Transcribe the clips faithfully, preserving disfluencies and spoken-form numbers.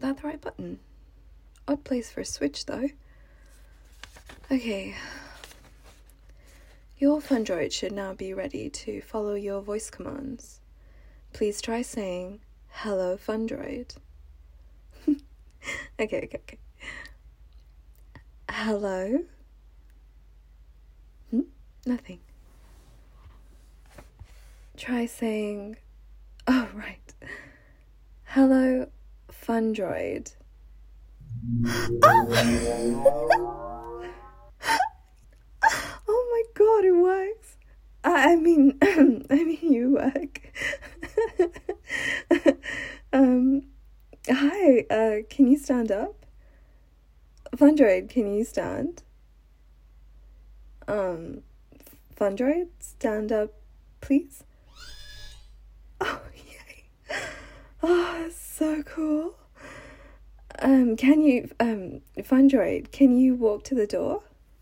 that the right button? Odd place for a switch, though. Okay. Your Fundroid should now be ready to follow your voice commands. Please try saying, "Hello, Fundroid." okay, okay, okay. Hello? Hmm? Nothing. Try saying, oh, right. Hello, Fundroid. Oh! Oh my god, it works. I, I mean, I mean, you work. um, hi, uh, can you stand up? Fundroid, can you stand? Um, Fundroid, stand up, please. Oh, yay. Oh, so cool. Um, can you, um, Fundroid, can you walk to the door?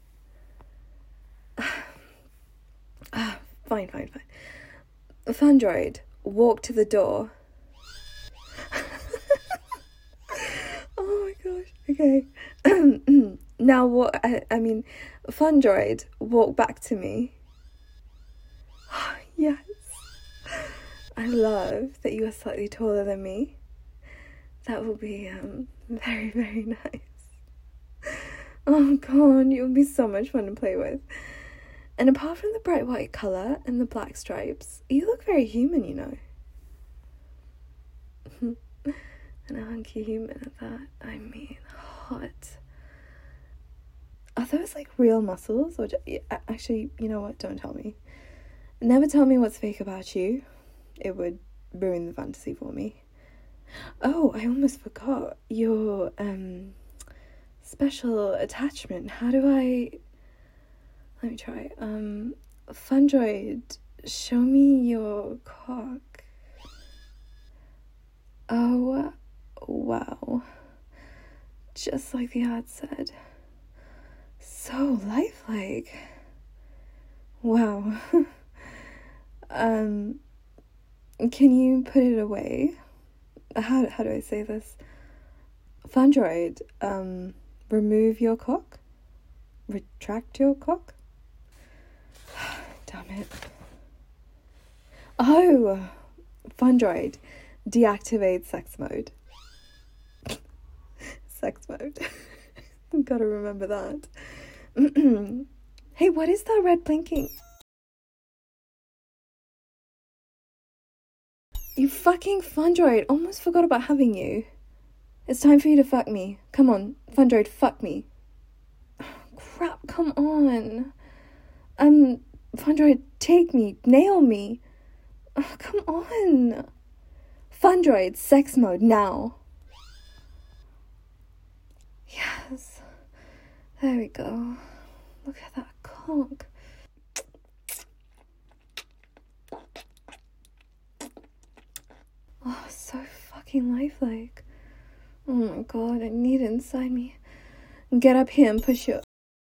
Ah, fine, fine, fine. Fundroid, walk to the door. Oh my gosh, okay. Now what, I, I mean, Fundroid, walk back to me. Oh, yes. I love that you are slightly taller than me. That will be um very, very nice. Oh god, you'll be so much fun to play with. And apart from the bright white colour and the black stripes, you look very human, you know. And a hunky human at that, I mean, hot. Are those like real muscles? Or just, actually, you know what, don't tell me. Never tell me what's fake about you. It would ruin the fantasy for me. Oh, I almost forgot your um special attachment. How do I... Let me try. Um, Fundroid, show me your cock. Oh, wow. Just like the ad said. So lifelike. Wow. um, can you put it away? How how do I say this? Fundroid, um, remove your cock? Retract your cock? Damn it. Oh, Fundroid, deactivate sex mode. Sex mode. Gotta remember that. Hey, what is that red blinking? You fucking Fundroid, almost forgot about having you. It's time for you to fuck me. Come on, Fundroid, fuck me. Oh, crap, come on. Um, Fundroid, take me, nail me. Oh, come on. Fundroid, sex mode, now. Yes. There we go. Look at that cock. Oh, so fucking lifelike. Oh my god, I need it inside me. Get up here and push your...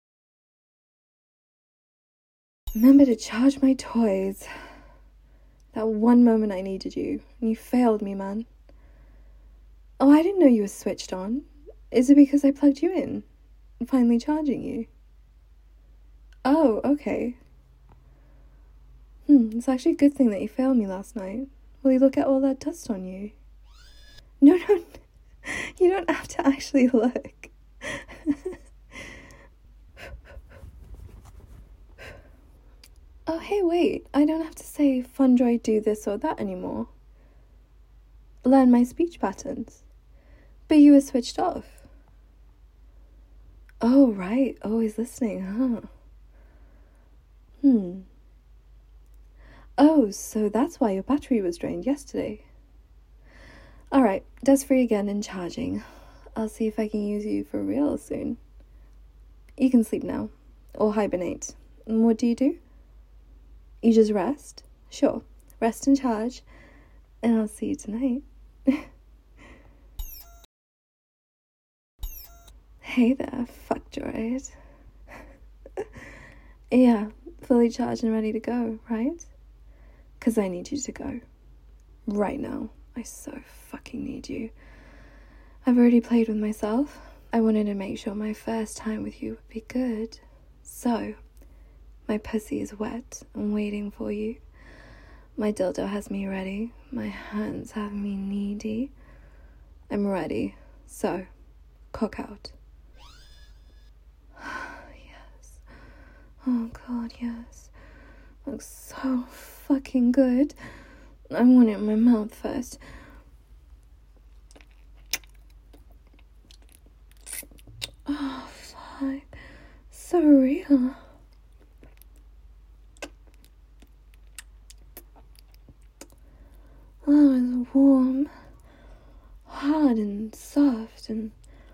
Remember to charge my toys. That one moment I needed you, and you failed me, man. Oh, I didn't know you were switched on. Is it because I plugged you in? Finally charging you? Oh, okay. Hmm, it's actually a good thing that you failed me last night. Will you look at all that dust on you? No, no, you don't have to actually look. Oh, hey, wait. I don't have to say, Fundroid, do this or that anymore. Learn my speech patterns. But you were switched off. Oh, right. Always listening, huh? Hmm. Oh, so that's why your battery was drained yesterday. Alright, desk free again and charging. I'll see if I can use you for real soon. You can sleep now. Or hibernate. And what do you do? You just rest? Sure. Rest and charge. And I'll see you tonight. Hey there, fuck droid. Yeah, fully charged and ready to go, right? Because I need you to go. Right now. I so fucking need you. I've already played with myself. I wanted to make sure my first time with you would be good. So, my pussy is wet and waiting for you. My dildo has me ready. My hands have me needy. I'm ready. So, cock out. Yes. Oh god, yes. Looks so fucking good. I want it in my mouth first. Oh, fuck. So real. Oh, it's warm, hard and soft and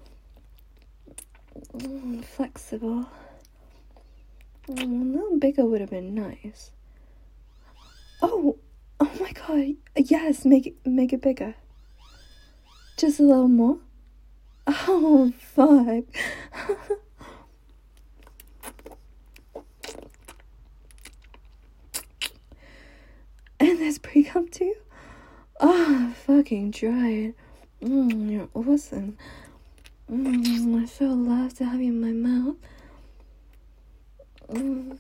mm, flexible. Mm, a little bigger would have been nice. Oh, oh my god, yes, make it, make it bigger. Just a little more. Oh, fuck. And there's pre-cum too? Oh, fucking dry. Mmm, you're awesome. Mmm, I so love to have you in my mouth. Mmm.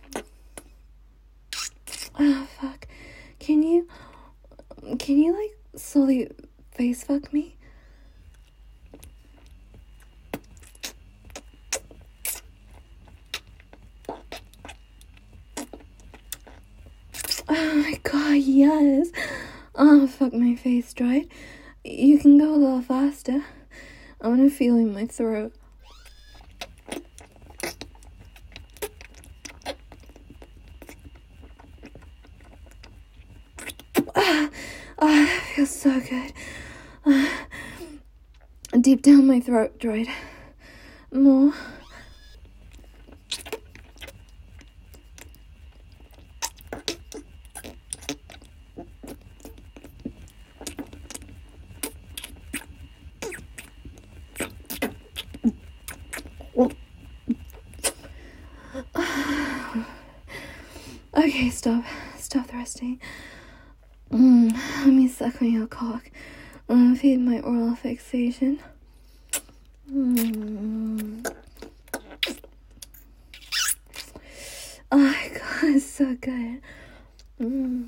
Oh, fuck. Can you, can you, like, slowly face fuck me? Oh my god, yes. Oh, fuck, my face dried. You can go a little faster. I want to feel in my throat. Ah, oh, that feels so good. Ah, deep down my throat dried. More. Okay, stop. Stop thrusting. Mm, let me suck on your cock. I'm feed my oral fixation. Mm. Oh my god, it's so good. Mm.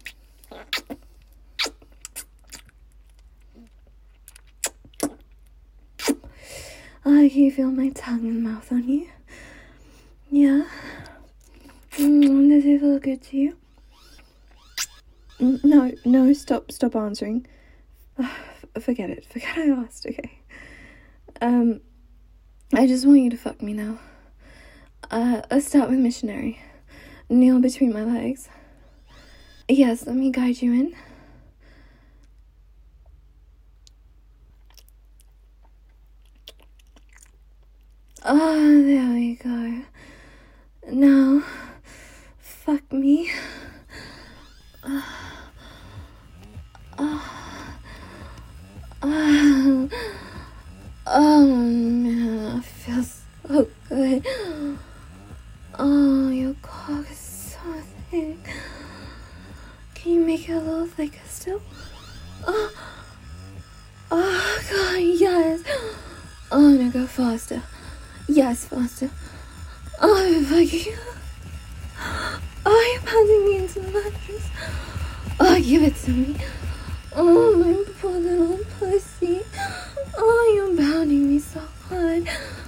Oh, can you feel my tongue and mouth on you? Yeah? Mm, does it feel good to you? Mm, no, no, stop, stop answering. Oh, forget it, forget I asked, okay? Um, I just want you to fuck me now. Uh, let's start with missionary. Kneel between my legs. Yes, let me guide you in. Oh, there we go. Now, fuck me. Uh, uh, uh, oh man, I feel so good. Oh, your cock is so thick. Can you make it a little thicker still? Oh, oh god, yes. Oh no, go faster. Yes, faster. Oh, fuck you. Oh, you're pounding me into the mattress. Oh, give it to me. Oh, my poor little pussy. Oh, you're pounding me so hard.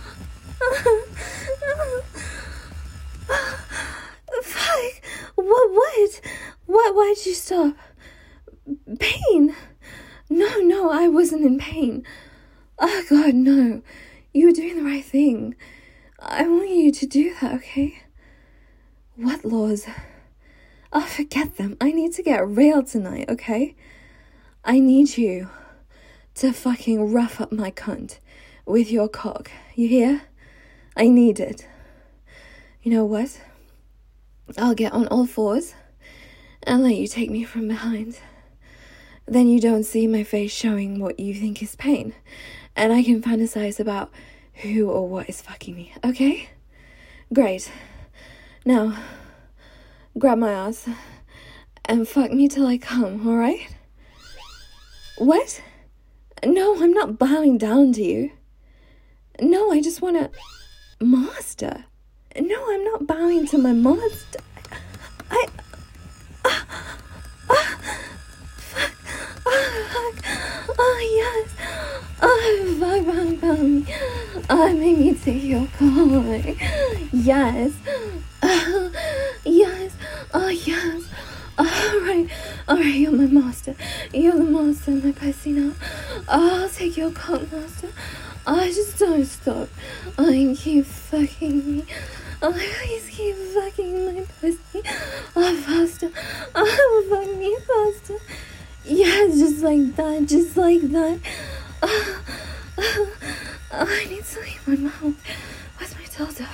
Fuck. What, what? What, why'd you stop? Pain? No, no, I wasn't in pain. Oh, God, no. You were doing the right thing. I want you to do that, okay? What laws? Oh, forget them. I need to get real tonight, okay? I need you to fucking rough up my cunt with your cock. You hear? I need it. You know what? I'll get on all fours and let you take me from behind. Then you don't see my face showing what you think is pain. And I can fantasize about who or what is fucking me, okay? Great. Now, grab my ass and fuck me till I come, alright? What? No, I'm not bowing down to you. No, I just want to... Master. No, I'm not bowing to my master. I... Ah, ah, fuck. Oh, fuck. Oh, yes. Oh, fuck, fuck, fuck. Oh, make me take your car. Yes. Oh, yes. Oh, yes. Alright, alright, you're my master. You're the master of my pussy now. I'll take your cock, master. I just don't stop. I keep fucking me. I please keep fucking my pussy. Oh, faster. Oh, fuck me faster. Yeah, just like that, just like that. Oh, oh, oh, I need to leave my mouth. Where's my dildo?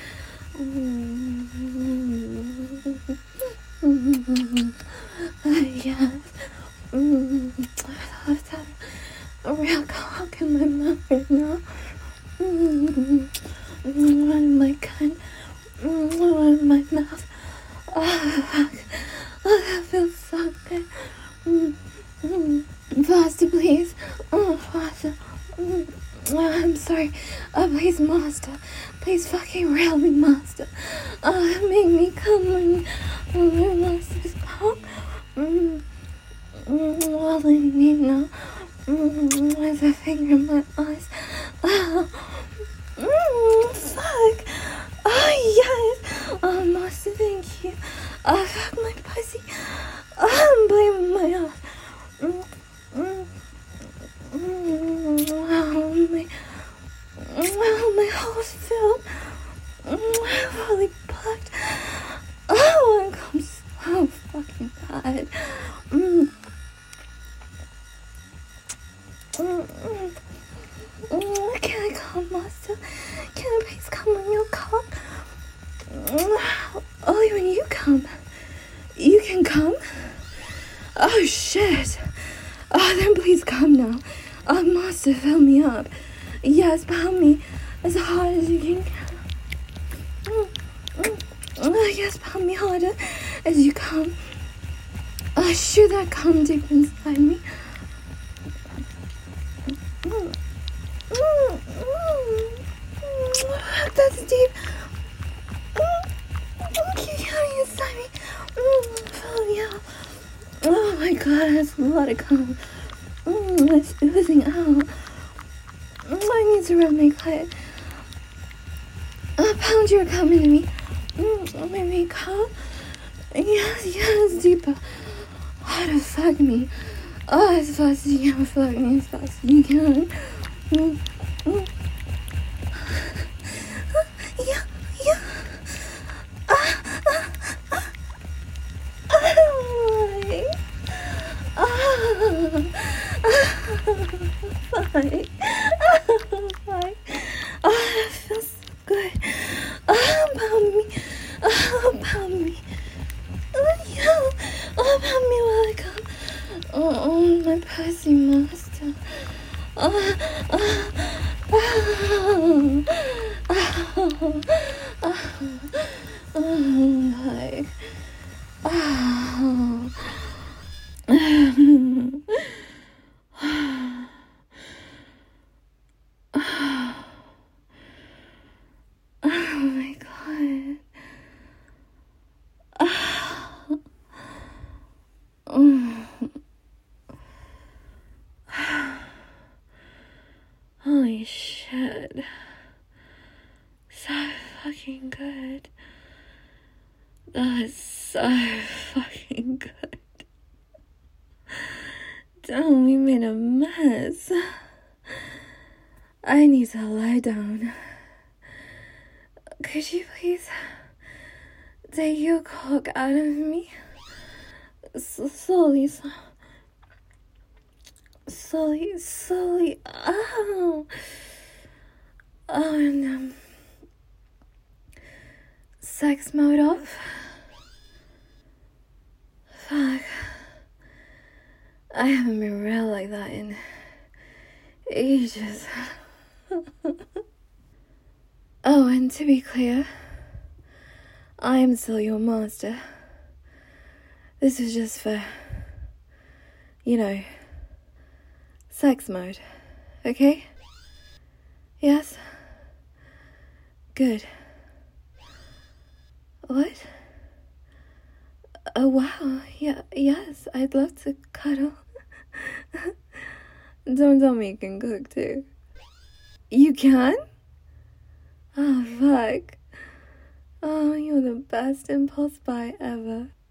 Yes. I love that. A real cock in my mouth right now. One my cunt. One my mouth. Oh, fuck. Oh, that feels so good. Faster, please. Oh, faster. Oh, I'm sorry. Oh, please, master. Please fucking rail me, master. Oh, make me come when oh, my master's cock. Mm. Mm, all I need now mm, is a finger in my eyes. Oh, mm, fuck. Oh, yes. Oh, master, thank you. Oh, fuck my pussy. Oh, I'm blaming my ass. Mm, mm, mm, oh, my, oh, my hole's filled. Mm, I'm fully plugged. Oh, it comes so fucking bad. Mm. Mm, mm, mm, can I come, master? Can I please come on your cock? Mm, only when you come. You can come? Oh, shit. Oh, then please come now. Oh, master, fill me up. Yes, pound me as hard as you can. Mm, mm, oh, yes, pound me harder as you come. Oh, shoot that cum deep inside me. Mm, mm, mm, mm, that's deep. Mm, mm, keep coming inside me. Mm, fill me out. Oh my god, that's a lot of cum. Mm, it's oozing out. Mm, I need to rub my clit. Uh, pound your cum into me. Mm, make me cum. Yes, yes, deeper. How to fuck me. Oh, as fast as you can fuck me, as fast as you can. Mm, mm. Yeah, yeah. Ah, ah, ah. Oh, oh, oh, fine. Oh, fine. Oh, that feels so good. Oh, pound me. Oh, pound me. Oh, yeah. Oh, pound me while I come. Oh, oh, my pussy master. Oh, oh, oh, oh, oh, oh, like, oh. Oh my god. Oh. Holy shit. So fucking good. That is so fucking good. Damn, we made a mess. I need to lie down. Could you please take your cock out of me? S- slowly, so- slowly, slowly. Oh, oh, and um, sex mode off. Fuck. I haven't been real like that in ages. Oh, and to be clear, I am still your master. This is just for, you know, sex mode, okay? Yes? Good. What? Oh, wow. Yeah, yes, I'd love to cuddle. Don't tell me you can cook, too. You can? Oh, fuck. Oh, you're the best impulse buy ever.